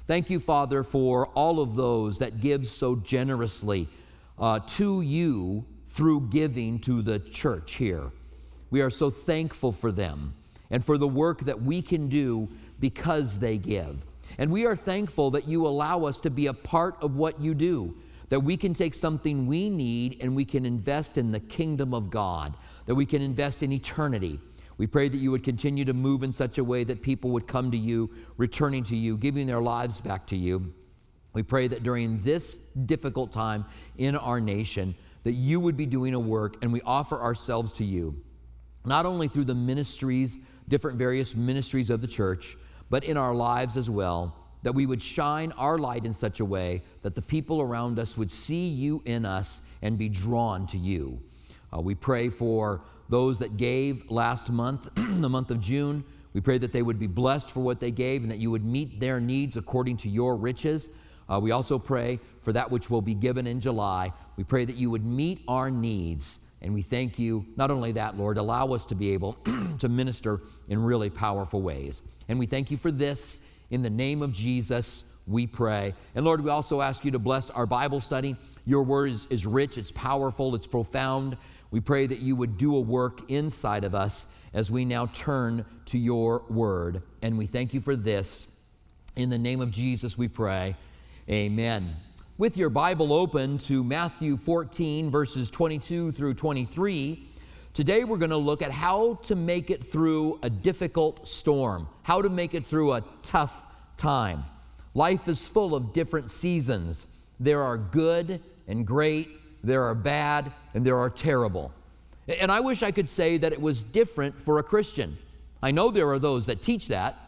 Thank you, Father, for all of those that give so generously to you through giving to the church here. We are so thankful for them and for the work that we can do because they give. And we are thankful that you allow us to be a part of what you do, that we can take something we need and we can invest in the kingdom of God, that we can invest in eternity. We pray that you would continue to move in such a way that people would come to you, returning to you, giving their lives back to you. We pray that during this difficult time in our nation, that you would be doing a work, and we offer ourselves to you, not only through the ministries, different various ministries of the church, but in our lives as well, that we would shine our light in such a way that the people around us would see you in us and be drawn to you. We pray for those that gave last month, the month of June. We pray that they would be blessed for what they gave and that you would meet their needs according to your riches. We also pray for that which will be given in July. We pray that you would meet our needs, and we thank you. Not only that, Lord, allow us to be able to minister in really powerful ways. And we thank you for this. In the name of Jesus, we pray. And Lord, we also ask you to bless our Bible study. Your word is rich, it's powerful, it's profound. We pray that you would do a work inside of us as we now turn to your word. And we thank you for this. In the name of Jesus, we pray. Amen. With your Bible open to Matthew 14, verses 22 through 23, today we're going to look at how to make it through a difficult storm, how to make it through a tough time. Life is full of different seasons. There are good and great, there are bad, and there are terrible. And I wish I could say that it was different for a Christian. I know there are those that teach that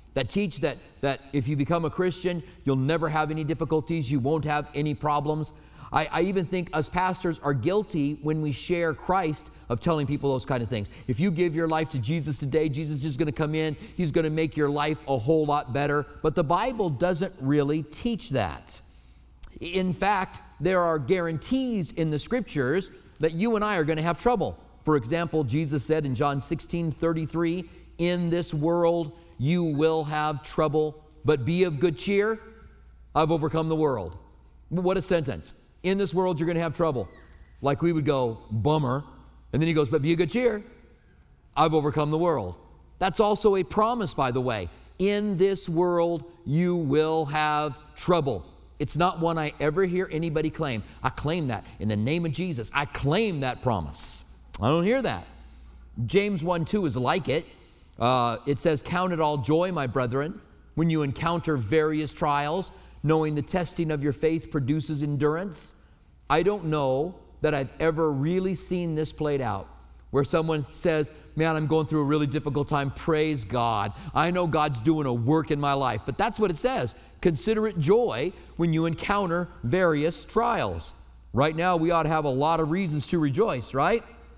if you become a Christian, you'll never have any difficulties, you won't have any problems. I even think us pastors are guilty when we share Christ of telling people those kind of things. If you give your life to Jesus today, Jesus is just going to come in, he's going to make your life a whole lot better. But the Bible doesn't really teach that. In fact, there are guarantees in the scriptures that you and I are going to have trouble. For example, Jesus said in John 16:33, in this world you will have trouble, but be of good cheer. I've overcome the world. What a sentence. In this world you're going to have trouble. Like we would go, bummer. And then he goes, but be of good cheer. I've overcome the world. That's also a promise, by the way. In this world you will have trouble. It's not one I ever hear anybody claim. I claim that in the name of Jesus. I claim that promise. I don't hear that. James 1:2 is like it. It says, count it all joy, my brethren, when you encounter various trials, knowing the testing of your faith produces endurance. I don't know that I've ever really seen this played out, where someone says, man, I'm going through a really difficult time. Praise God. I know God's doing a work in my life. But that's what it says. Consider it joy when you encounter various trials. Right now, we ought to have a lot of reasons to rejoice, right?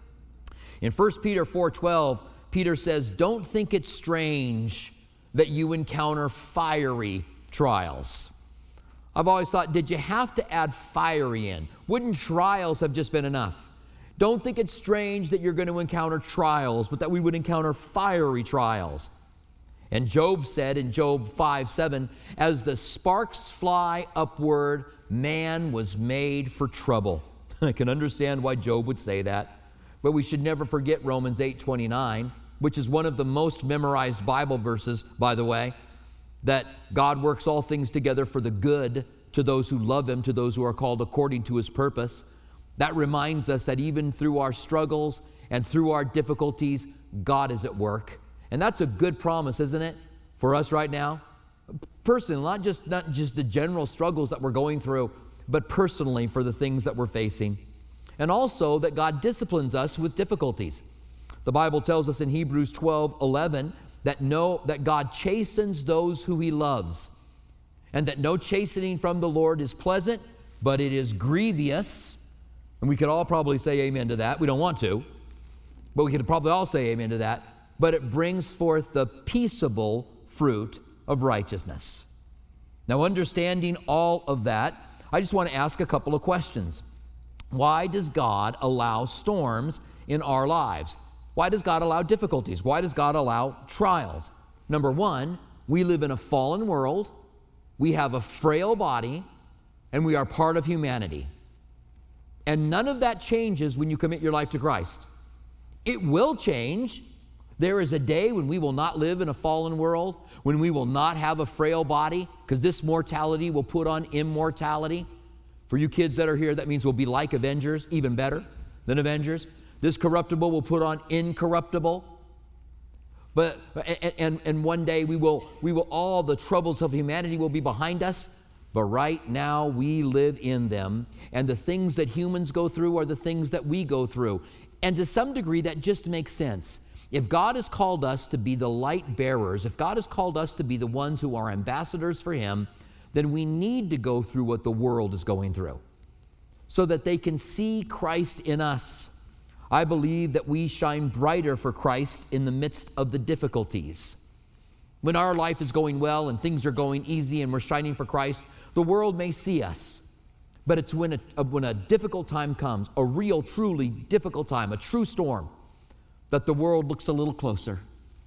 In 1 Peter 4:12, Peter says, don't think it strange that you encounter fiery trials. I've always thought, did you have to add fiery in? Wouldn't trials have just been enough? Don't think it's strange that you're going to encounter trials, but that we would encounter fiery trials. And Job said in Job 5:7, as the sparks fly upward, man was made for trouble. I can understand why Job would say that. But we should never forget Romans 8:29, which is one of the most memorized Bible verses, by the way, that God works all things together for the good to those who love him, to those who are called according to his purpose. That reminds us that even through our struggles and through our difficulties, God is at work. And that's a good promise, isn't it, for us right now? Personally, not just the general struggles that we're going through, but personally for the things that we're facing. And also that God disciplines us with difficulties. The Bible tells us in Hebrews 12:11 that God chastens those who he loves, and that no chastening from the Lord is pleasant, but it is grievous. And we could all probably say amen to that. We don't want to, but we could probably all say amen to that. But it brings forth the peaceable fruit of righteousness. Now, understanding all of that, I just want to ask a couple of questions. Why does God allow storms in our lives? Why does God allow difficulties? Why does God allow trials? Number one, we live in a fallen world, We have a frail body, and we are part of humanity. And none of that changes when you commit your life to Christ. It will change. There is a day when we will not live in a fallen world, when we will not have a frail body, because this mortality will put on immortality. For you kids that are here, that means we'll be like Avengers, even better than Avengers. This corruptible will put on incorruptible. But and one day we will all the troubles of humanity will be behind us. But right now we live in them, and the things that humans go through are the things that we go through. And to some degree that just makes sense. If God has called us to be the light bearers, if God has called us to be the ones who are ambassadors for Him, then we need to go through what the world is going through so that they can see Christ in us. I believe that we shine brighter for Christ in the midst of the difficulties. When our life is going well and things are going easy and we're shining for Christ, the world may see us. But it's when a difficult time comes, a real, truly difficult time, a true storm, that the world looks a little closer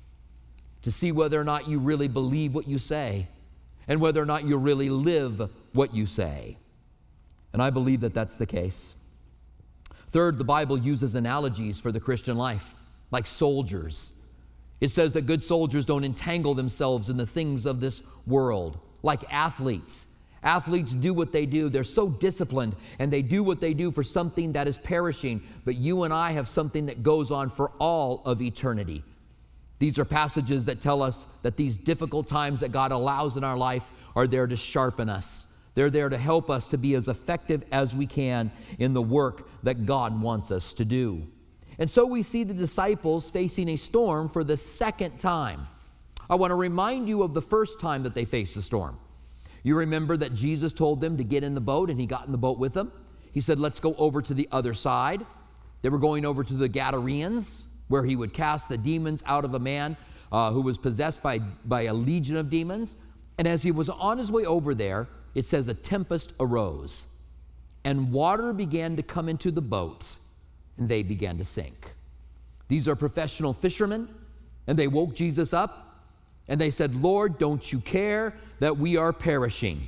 to see whether or not you really believe what you say and whether or not you really live what you say. And I believe that that's the case. Third, the Bible uses analogies for the Christian life, like soldiers. It says that good soldiers don't entangle themselves in the things of this world, like athletes. Athletes do what they do. They're so disciplined, and they do what they do for something that is perishing. But you and I have something that goes on for all of eternity. These are passages that tell us that these difficult times that God allows in our life are there to sharpen us. They're there to help us to be as effective as we can in the work that God wants us to do. And so we see the disciples facing a storm for the second time. I want to remind you of the first time that they faced the storm. You remember that Jesus told them to get in the boat, and He got in the boat with them. He said, let's go over to the other side. They were going over to the Gadarenes, where He would cast the demons out of a man who was possessed by a legion of demons. And as He was on His way over there, it says a tempest arose, and water began to come into the boat, and they began to sink. These are professional fishermen, and they woke Jesus up, and they said, Lord, don't you care that we are perishing?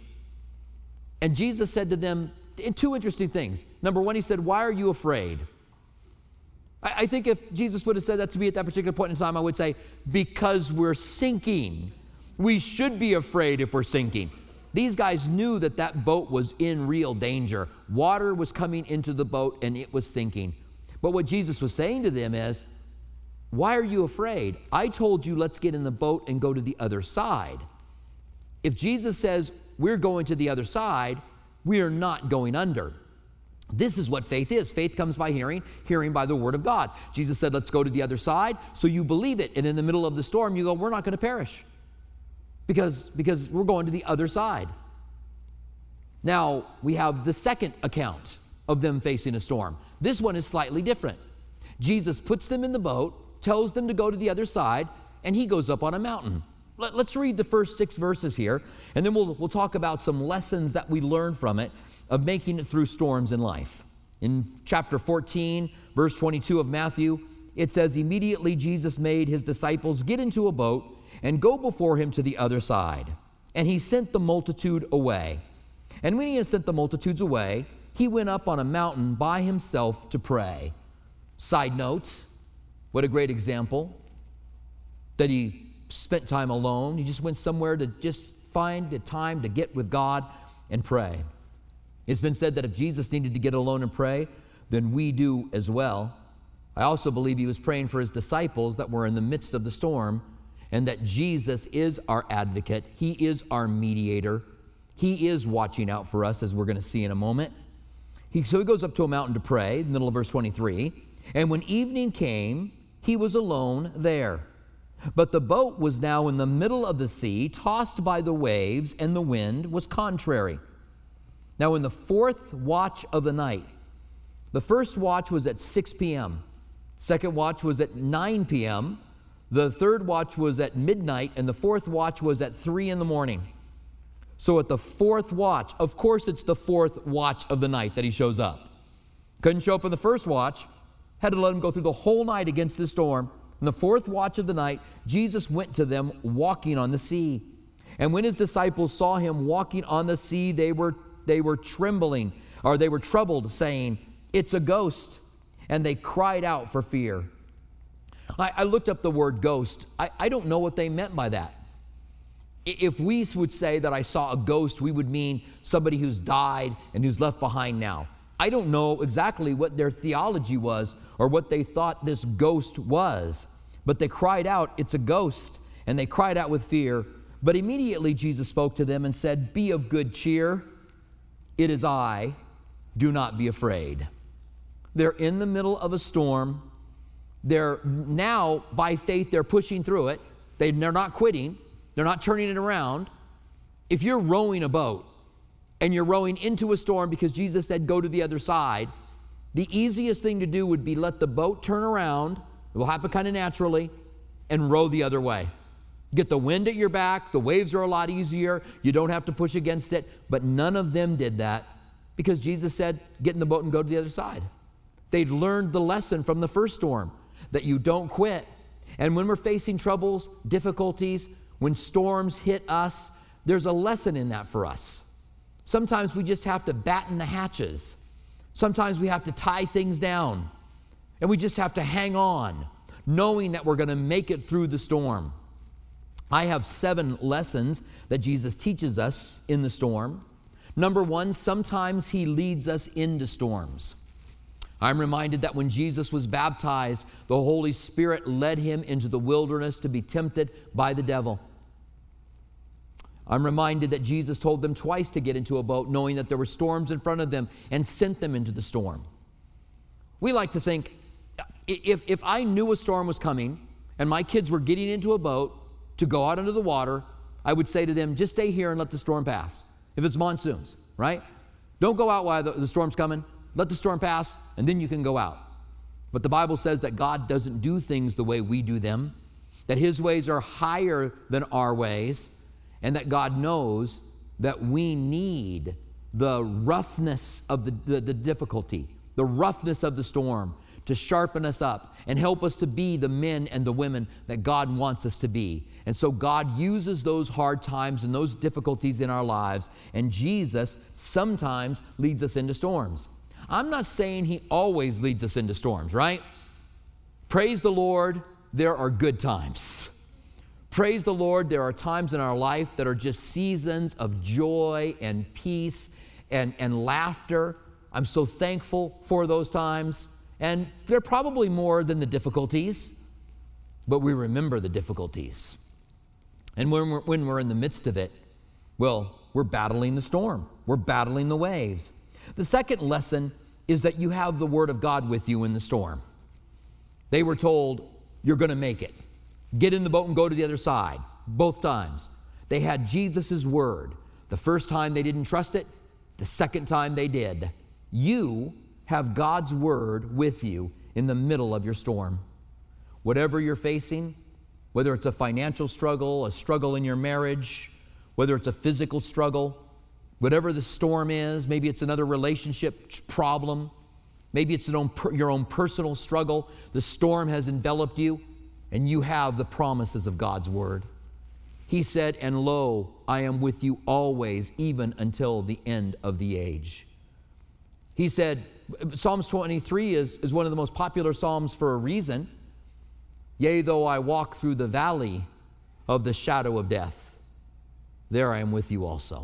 And Jesus said to them two interesting things. Number one, He said, why are you afraid? I think if Jesus would have said that to me at that particular point in time, I would say, because we're sinking. We should be afraid if we're sinking. These guys knew that that boat was in real danger. Water was coming into the boat and it was sinking. But what Jesus was saying to them is, why are you afraid? I told you let's get in the boat and go to the other side. If Jesus says we're going to the other side, we are not going under. This is what faith is. Faith comes by hearing, hearing by the word of God. Jesus said, let's go to the other side. So you believe it. And in the middle of the storm, you go, we're not going to perish. Because we're going to the other side. Now, we have the second account of them facing a storm. This one is slightly different. Jesus puts them in the boat, tells them to go to the other side, and He goes up on a mountain. Let's read the first 6 verses here, and then we'll talk about some lessons that we learn from it of making it through storms in life. In chapter 14, verse 22 of Matthew, it says, immediately Jesus made His disciples get into a boat and go before Him to the other side. And He sent the multitude away. And when He had sent the multitudes away, He went up on a mountain by Himself to pray. Side note, what a great example that He spent time alone. He just went somewhere to just find the time to get with God and pray. It's been said that if Jesus needed to get alone and pray, then we do as well. I also believe He was praying for His disciples that were in the midst of the storm, and that Jesus is our advocate. He is our mediator. He is watching out for us, as we're going to see in a moment. So He goes up to a mountain to pray, middle of verse 23. And when evening came, He was alone there. But the boat was now in the middle of the sea, tossed by the waves, and the wind was contrary. Now in the 4th watch of the night, the first watch was at 6 p.m. Second watch was at 9 p.m. The 3rd watch was at midnight, and the 4th watch was at 3 in the morning. So at the 4th watch, of course it's the 4th watch of the night that He shows up. Couldn't show up in the 1st watch, had to let Him go through the whole night against the storm. In the 4th watch of the night, Jesus went to them walking on the sea. And when his disciples saw him walking on the sea, they were trembling, or they were troubled, saying, "It's a ghost." And they cried out for fear. I looked up the word ghost. I don't know what they meant by that. If we would say that I saw a ghost, we would mean somebody who's died and who's left behind now. I don't know exactly what their theology was or what they thought this ghost was, but they cried out, "It's a ghost," and they cried out with fear. But immediately Jesus spoke to them and said, "Be of good cheer. It is I. Do not be afraid." They're in the middle of a storm. They're now, by faith, they're pushing through it. They're not quitting. They're not turning it around. If you're rowing a boat and you're rowing into a storm because Jesus said go to the other side, the easiest thing to do would be let the boat turn around. It will happen kind of naturally, and row the other way. Get the wind at your back. The waves are a lot easier. You don't have to push against it. But none of them did that because Jesus said, get in the boat and go to the other side. They'd learned the lesson from the first storm, that you don't quit. And when we're facing troubles, difficulties, when storms hit us, there's a lesson in that for us. Sometimes we just have to batten the hatches. Sometimes we have to tie things down. And we just have to hang on, knowing that we're going to make it through the storm. I have 7 lessons that Jesus teaches us in the storm. Number 1, sometimes he leads us into storms. I'm reminded that when Jesus was baptized, the Holy Spirit led him into the wilderness to be tempted by the devil. I'm reminded that Jesus told them twice to get into a boat, knowing that there were storms in front of them, and sent them into the storm. We like to think, if I knew a storm was coming and my kids were getting into a boat to go out into the water, I would say to them, just stay here and let the storm pass. If it's monsoons, right? Don't go out while the storm's coming. Let the storm pass, and then you can go out. But the Bible says that God doesn't do things the way we do them, that his ways are higher than our ways, and that God knows that we need the roughness of the difficulty, the roughness of the storm to sharpen us up and help us to be the men and the women that God wants us to be. And so God uses those hard times and those difficulties in our lives, and Jesus sometimes leads us into storms. I'm not saying he always leads us into storms, right? Praise the Lord, there are good times. Praise the Lord, there are times in our life that are just seasons of joy and peace and laughter. I'm so thankful for those times. And they're probably more than the difficulties, but we remember the difficulties. And when we're in the midst of it, well, we're battling the storm. We're battling the waves. The second lesson is that you have the Word of God with you in the storm. They were told, you're going to make it. Get in the boat and go to the other side. Both times. They had Jesus' Word. The first time they didn't trust it. The second time they did. You have God's Word with you in the middle of your storm. Whatever you're facing, whether it's a financial struggle, a struggle in your marriage, whether it's a physical struggle, whatever the storm is, maybe it's another relationship problem, maybe it's your own personal struggle, the storm has enveloped you, and you have the promises of God's Word. He said, and lo, I am with you always, even until the end of the age. He said, Psalms 23 is one of the most popular psalms for a reason. Yea, though I walk through the valley of the shadow of death, there I am with you also.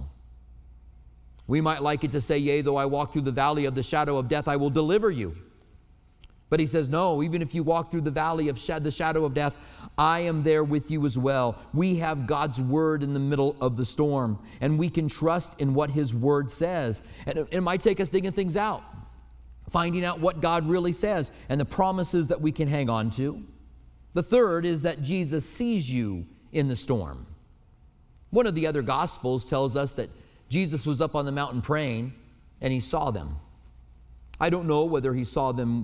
We might like it to say, yea, though I walk through the valley of the shadow of death, I will deliver you. But he says, no, even if you walk through the valley of the shadow of death, I am there with you as well. We have God's Word in the middle of the storm, and we can trust in what his Word says. And it might take us digging things out, finding out what God really says and the promises that we can hang on to. The third is that Jesus sees you in the storm. One of the other Gospels tells us that Jesus was up on the mountain praying, and he saw them. I don't know whether he saw them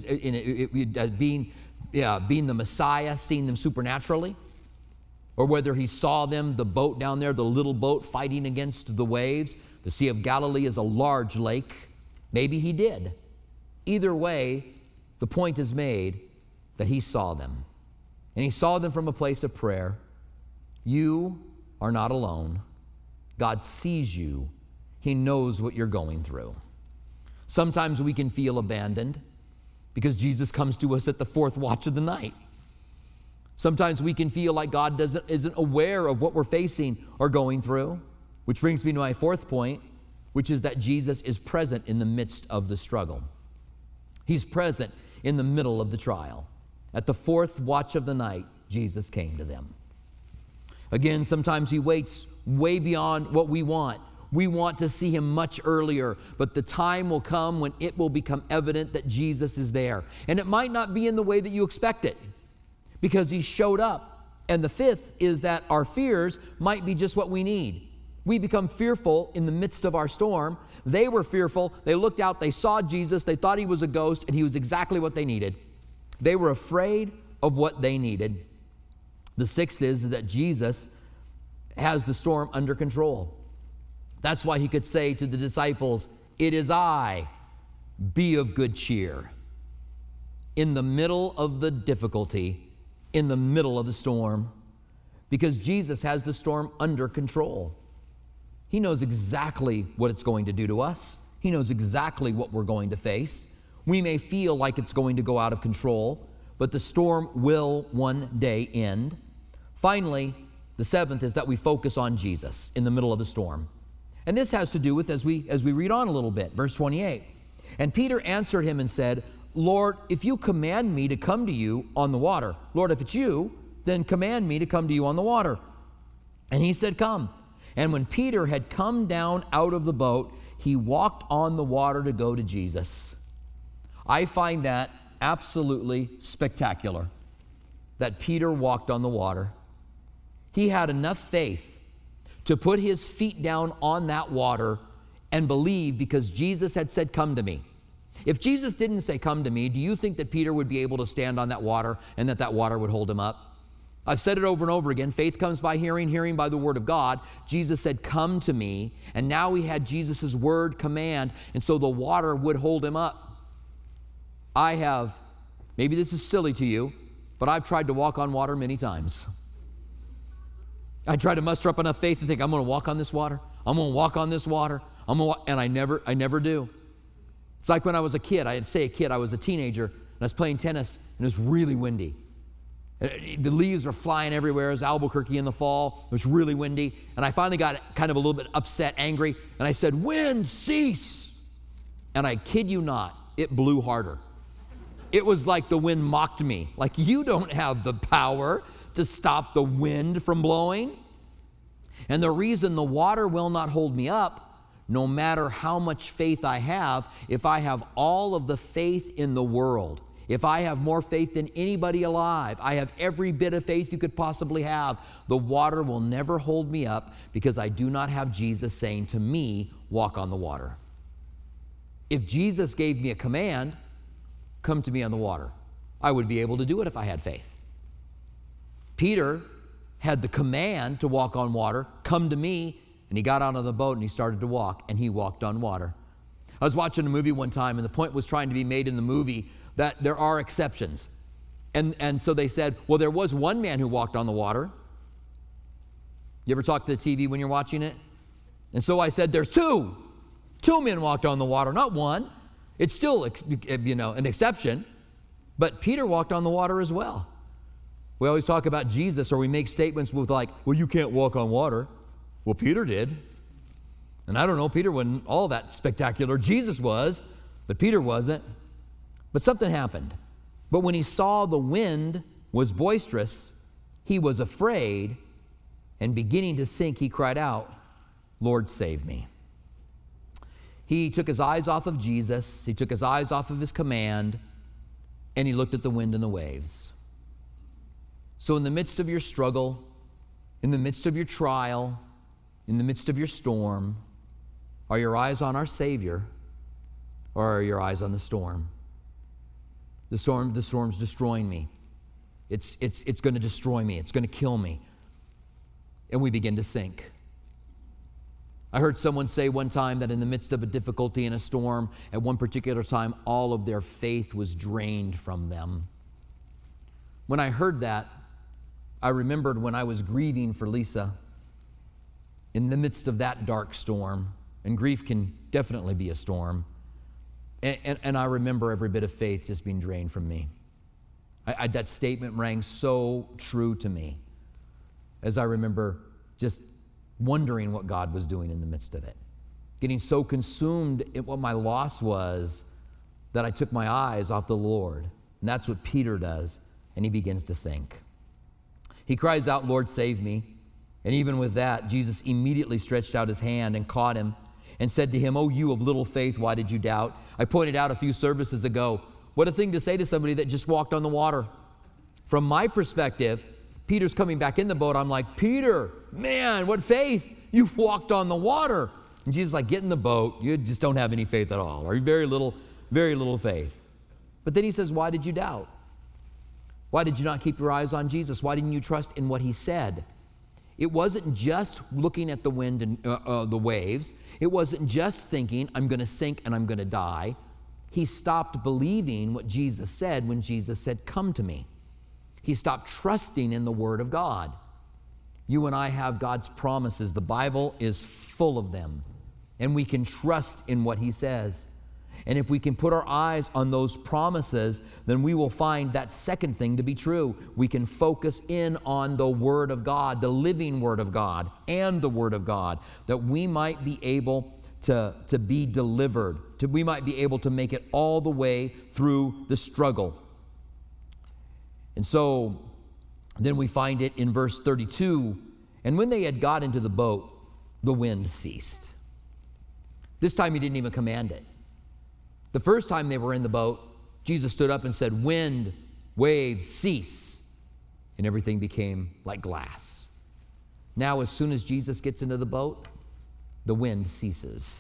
being the Messiah, seeing them supernaturally, or whether he saw them, the boat down there, the little boat fighting against the waves. The Sea of Galilee is a large lake. Maybe he did. Either way, the point is made that he saw them. And he saw them from a place of prayer. You are not alone. God sees you. He knows what you're going through. Sometimes we can feel abandoned because Jesus comes to us at the fourth watch of the night. Sometimes we can feel like God isn't aware of what we're facing or going through, which brings me to my fourth point, which is that Jesus is present in the midst of the struggle. He's present in the middle of the trial. At the fourth watch of the night, Jesus came to them. Again, sometimes he waits way beyond what we want. We want to see him much earlier, but the time will come when it will become evident that Jesus is there. And it might not be in the way that you expect it, because he showed up. And the fifth is that our fears might be just what we need. We become fearful in the midst of our storm. They were fearful. They looked out, they saw Jesus, they thought he was a ghost, and he was exactly what they needed. They were afraid of what they needed. The sixth is that Jesus has the storm under control. That's why he could say to the disciples, "It is I, be of good cheer." In the middle of the difficulty, in the middle of the storm, because Jesus has the storm under control. He knows exactly what it's going to do to us. He knows exactly what we're going to face. We may feel like it's going to go out of control, but the storm will one day end. Finally, the seventh is that we focus on Jesus in the middle of the storm. And this has to do with, as we read on a little bit, verse 28. And Peter answered him and said, "Lord, if you command me to come to you on the water," Lord, if it's you, then command me to come to you on the water. And he said, "Come." And when Peter had come down out of the boat, he walked on the water to go to Jesus. I find that absolutely spectacular, that Peter walked on the water. He had enough faith to put his feet down on that water and believe, because Jesus had said, "Come to me." If Jesus didn't say, "Come to me," do you think that Peter would be able to stand on that water and that water would hold him up? I've said it over and over again. Faith comes by hearing, hearing by the word of God. Jesus said, "Come to me." And now he had Jesus' word command, and so the water would hold him up. Maybe this is silly to you, but I've tried to walk on water many times. I try to muster up enough faith to think, I'm going to walk on this water. I'm going to walk on this water. And I never do. It's like when I was a kid. I was a teenager, and I was playing tennis, and it was really windy. The leaves were flying everywhere. It was Albuquerque in the fall. It was really windy. And I finally got kind of a little bit upset, angry, and I said, "Wind, cease." And I kid you not, it blew harder. It was like the wind mocked me. Like, you don't have the power to stop the wind from blowing. And the reason the water will not hold me up, no matter how much faith I have, if I have all of the faith in the world, if I have more faith than anybody alive, I have every bit of faith you could possibly have, the water will never hold me up, because I do not have Jesus saying to me, "Walk on the water." If Jesus gave me a command, "Come to me on the water," I would be able to do it if I had faith. Peter had the command to walk on water, "Come to me," and he got out of the boat and he started to walk, and he walked on water. I was watching a movie one time, and the point was trying to be made in the movie that there are exceptions. And so they said, well, there was one man who walked on the water. You ever talk to the TV when you're watching it? And so I said, there's two. Two men walked on the water, not one. It's still, an exception. But Peter walked on the water as well. We always talk about Jesus, or we make statements with like, well, you can't walk on water. Well, Peter did. And I don't know, Peter wasn't all that spectacular. Jesus was, but Peter wasn't. But something happened. But when he saw the wind was boisterous, he was afraid, and beginning to sink, he cried out, "Lord, save me." He took his eyes off of Jesus, he took his eyes off of his command, and he looked at the wind and the waves. So in the midst of your struggle, in the midst of your trial, in the midst of your storm, are your eyes on our Savior, or are your eyes on the storm? The storm's destroying me. It's going to destroy me. It's going to kill me. And we begin to sink. I heard someone say one time that in the midst of a difficulty and a storm, at one particular time, all of their faith was drained from them. When I heard that, I remembered when I was grieving for Lisa. in the midst of that dark storm, and grief can definitely be a storm, and I remember every bit of faith just being drained from me. That statement rang so true to me as I remember just wondering what God was doing in the midst of it. Getting so consumed in what my loss was that I took my eyes off the Lord. And that's what Peter does, and he begins to sink. He cries out, "Lord, save me." And even with that, Jesus immediately stretched out his hand and caught him and said to him, "Oh, you of little faith, why did you doubt?" I pointed out a few services ago, what a thing to say to somebody that just walked on the water. From my perspective, Peter's coming back in the boat. I'm like, "Peter, man, what faith. You walked on the water." And Jesus is like, "Get in the boat. You just don't have any faith at all, or very little faith." But then he says, "Why did you doubt? Why did you not keep your eyes on Jesus? Why didn't you trust in what he said?" It wasn't just looking at the wind and the waves. It wasn't just thinking, "I'm going to sink and I'm going to die." He stopped believing what Jesus said when Jesus said, "Come to me." He stopped trusting in the Word of God. You and I have God's promises. The Bible is full of them, and we can trust in what he says. And if we can put our eyes on those promises, then we will find that second thing to be true. We can focus in on the Word of God, the living Word of God, and the Word of God, that we might be able to be delivered, we might be able to make it all the way through the struggle. And so then we find it in verse 32, "And when they had got into the boat, the wind ceased." This time he didn't even command it. The first time they were in the boat, Jesus stood up and said, "Wind, waves, cease." And everything became like glass. Now, as soon as Jesus gets into the boat, the wind ceases.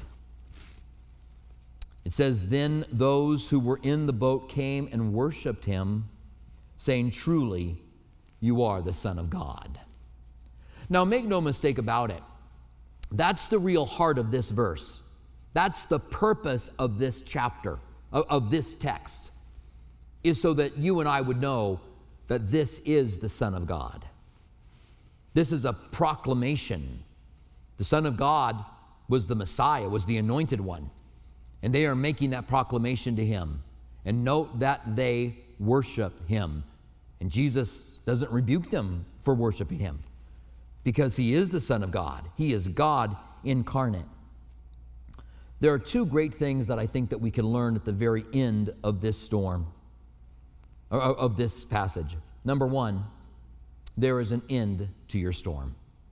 It says, "Then those who were in the boat came and worshiped him, saying, 'Truly, you are the Son of God.'" Now, make no mistake about it. That's the real heart of this verse. That's the purpose of this chapter, of this text, is so that you and I would know that this is the Son of God. This is a proclamation. The Son of God was the Messiah, was the anointed one. And they are making that proclamation to him. And note that they worship him. And Jesus doesn't rebuke them for worshiping him, because he is the Son of God. He is God incarnate. There are two great things that I think that we can learn at the very end of this storm, or of this passage. Number one, there is an end to your storm.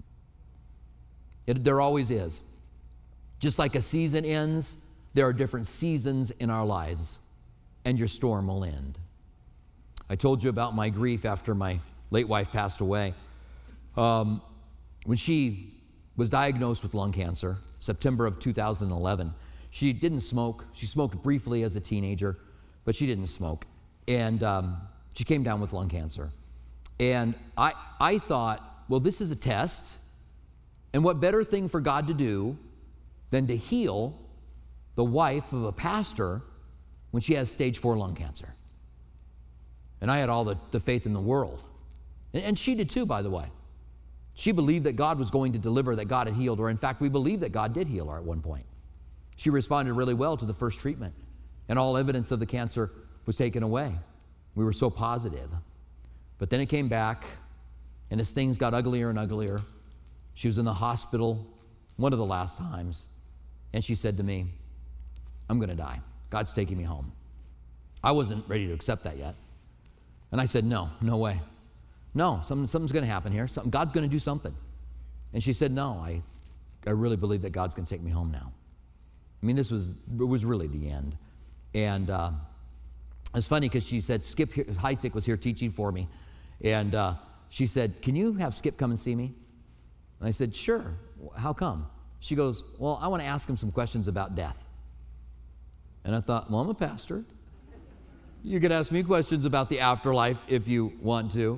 There always is. Just like a season ends, there are different seasons in our lives, and your storm will end. I told you about my grief after my late wife passed away. When she was diagnosed with lung cancer, September of 2011. She didn't smoke. She smoked briefly as a teenager, but she didn't smoke. And she came down with lung cancer. And I thought, well, this is a test. And what better thing for God to do than to heal the wife of a pastor when she has stage 4 lung cancer? And I had all the faith in the world. And she did too, by the way. She believed that God was going to deliver, that God had healed her. In fact, we believed that God did heal her at one point. She responded really well to the first treatment, and all evidence of the cancer was taken away. We were so positive. But then it came back, and as things got uglier and uglier, she was in the hospital one of the last times, and she said to me, "I'm going to die. God's taking me home." I wasn't ready to accept that yet. And I said, no way. No, something's going to happen here. God's going to do something. And she said, "No, I really believe that God's going to take me home now." I mean, it was really the end. And it's funny because she said, Skip Heitzig was here teaching for me. And she said, "Can you have Skip come and see me?" And I said, "Sure. How come?" She goes, "Well, I want to ask him some questions about death." And I thought, well, I'm a pastor. You can ask me questions about the afterlife if you want to.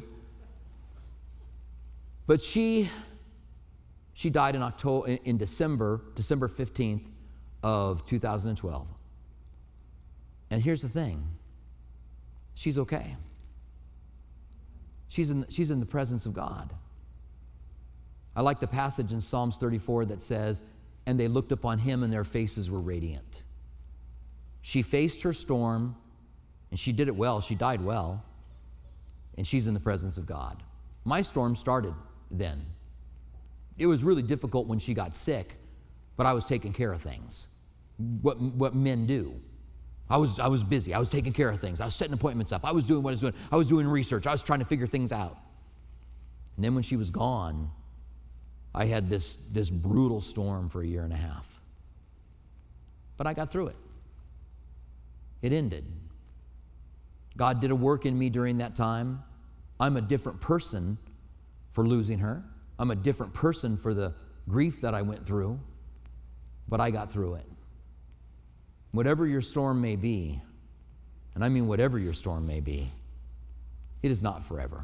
But she died in December 15th of 2012. And here's the thing. She's okay. She's in the presence of God. I like the passage in Psalms 34 that says, and they looked upon him and their faces were radiant. She faced her storm, and she did it well. She died well, and she's in the presence of God. My storm started then. It was really difficult when she got sick, but I was taking care of things. What men do. I was busy. I was taking care of things. I was setting appointments up. I was doing what I was doing. I was doing research. I was trying to figure things out. And then when she was gone, I had this brutal storm for 1.5 years. But I got through it. It ended. God did a work in me during that time. I'm a different person for losing her. I'm a different person for the grief that I went through. But I got through it. Whatever your storm may be, and I mean whatever your storm may be, it is not forever.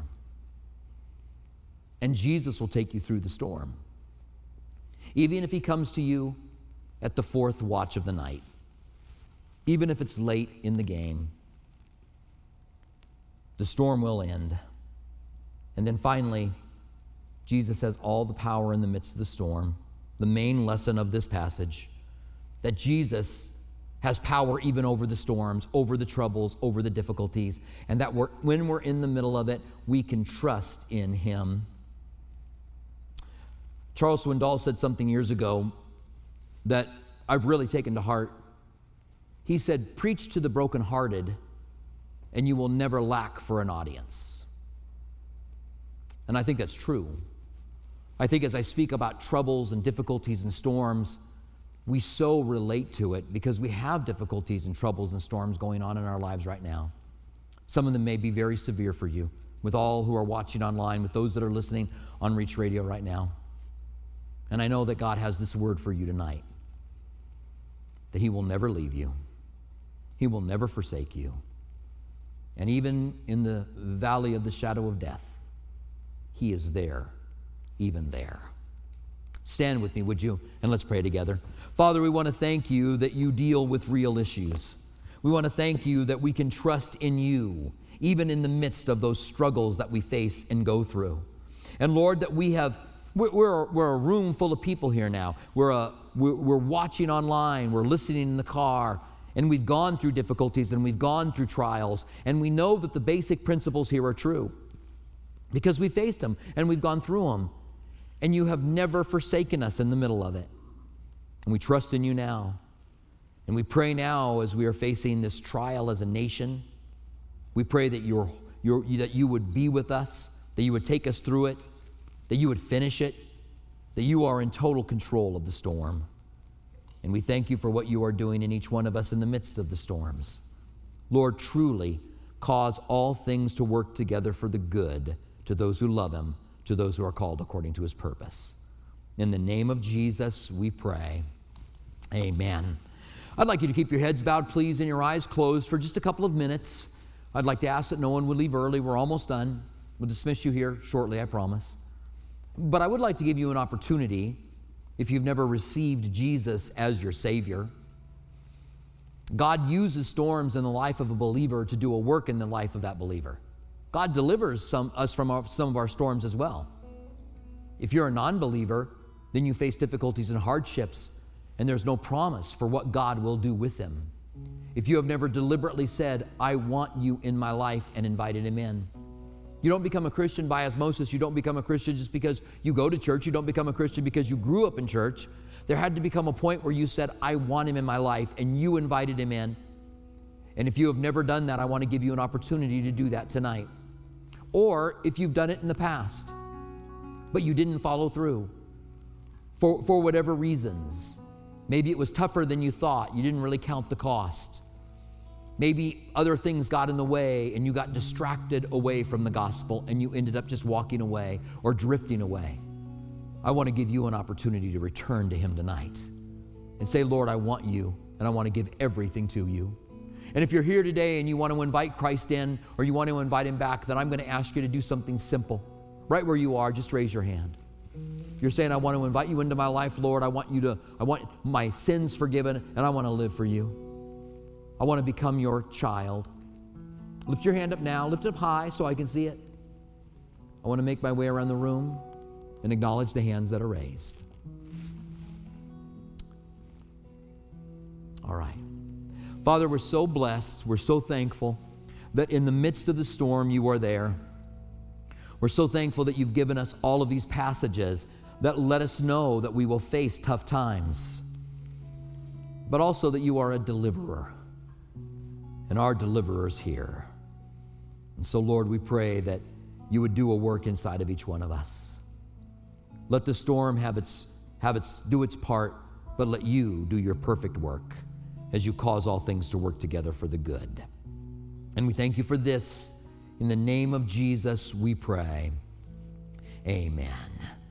And Jesus will take you through the storm. Even if he comes to you at the 4th watch of the night, even if it's late in the game, the storm will end. And then finally, Jesus has all the power in the midst of the storm. The main lesson of this passage, that Jesus has power even over the storms, over the troubles, over the difficulties, and that when we're in the middle of it, we can trust in him. Charles Swindoll said something years ago that I've really taken to heart. He said, preach to the brokenhearted, and you will never lack for an audience. And I think that's true. I think as I speak about troubles and difficulties and storms, we so relate to it because we have difficulties and troubles and storms going on in our lives right now. Some of them may be very severe for you, with all who are watching online, with those that are listening on Reach Radio right now. And I know that God has this word for you tonight, that he will never leave you. He will never forsake you. And even in the valley of the shadow of death, he is there, even there. Stand with me, would you? And let's pray together. Father, we want to thank you that you deal with real issues. We want to thank you that we can trust in you, even in the midst of those struggles that we face and go through. And Lord, that we're a room full of people here now. We're watching online, we're listening in the car, and we've gone through difficulties and we've gone through trials, and we know that the basic principles here are true because we faced them and we've gone through them. And you have never forsaken us in the middle of it. And we trust in you now. And we pray now as we are facing this trial as a nation. We pray that that you would be with us, that you would take us through it, that you would finish it, that you are in total control of the storm. And we thank you for what you are doing in each one of us in the midst of the storms. Lord, truly cause all things to work together for the good to those who love him, to those who are called according to his purpose. In the name of Jesus, we pray. Amen. I'd like you to keep your heads bowed, please, and your eyes closed for just a couple of minutes. I'd like to ask that no one would leave early. We're almost done. We'll dismiss you here shortly, I promise. But I would like to give you an opportunity, if you've never received Jesus as your Savior. God uses storms in the life of a believer to do a work in the life of that believer. God delivers us from some of our storms as well. If you're a non-believer, then you face difficulties and hardships, and there's no promise for what God will do with them. If you have never deliberately said, I want you in my life, and invited him in. You don't become a Christian by osmosis. You don't become a Christian just because you go to church. You don't become a Christian because you grew up in church. There had to become a point where you said, I want him in my life, and you invited him in. And if you have never done that, I want to give you an opportunity to do that tonight. Or if you've done it in the past, but you didn't follow through for whatever reasons. Maybe it was tougher than you thought. You didn't really count the cost. Maybe other things got in the way and you got distracted away from the gospel and you ended up just walking away or drifting away. I want to give you an opportunity to return to him tonight and say, Lord, I want you and I want to give everything to you. And if you're here today and you want to invite Christ in or you want to invite him back, then I'm going to ask you to do something simple. Right where you are, just raise your hand. You're saying, I want to invite you into my life, Lord. I want my sins forgiven and I want to live for you. I want to become your child. Lift your hand up now. Lift it up high so I can see it. I want to make my way around the room. and acknowledge the hands that are raised. All right. Father, we're so blessed, we're so thankful that in the midst of the storm, you are there. We're so thankful that you've given us all of these passages that let us know that we will face tough times, but also that you are a deliverer, and our deliverer's here. And so, Lord, we pray that you would do a work inside of each one of us. Let the storm do its part, but let you do your perfect work as you cause all things to work together for the good. And we thank you for this. In the name of Jesus, we pray. Amen.